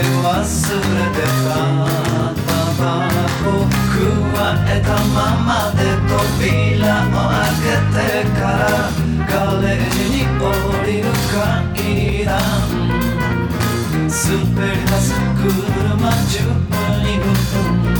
忘れてたタバコ加えたままで扉を開けてからガレージに降りる階段滑り出す車12分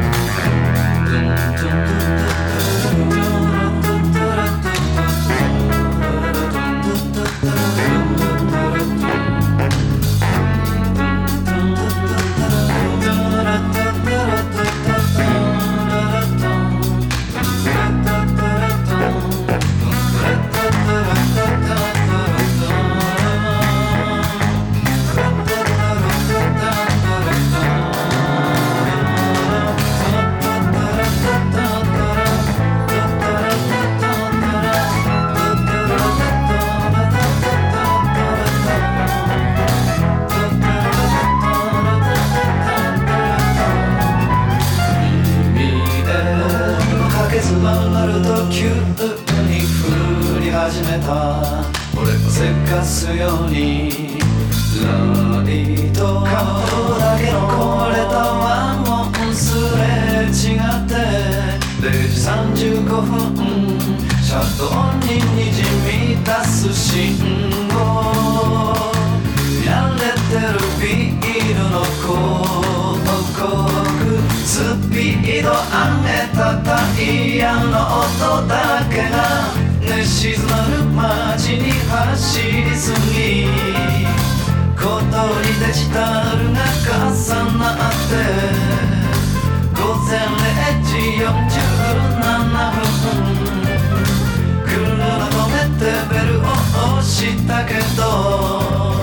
回ると急に降り始めた俺をせかすようにライト顔だけの壊れたワンモンすれ違って0時35分シャドウににじみ出す信号やれてるビールの広告スピード上げたタイヤの音だけが寝静まる街に走りすぎ小通りデジタルが重なって午前0時47分車止めてベルを押したけど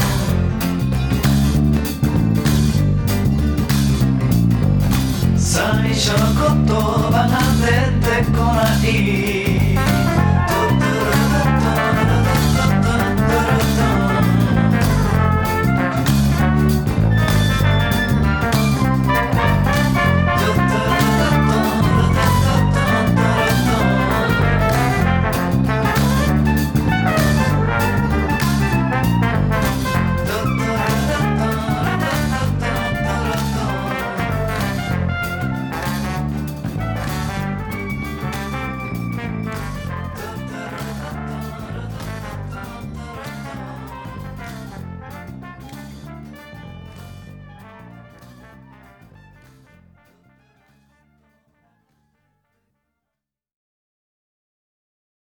最初の言葉が出てこない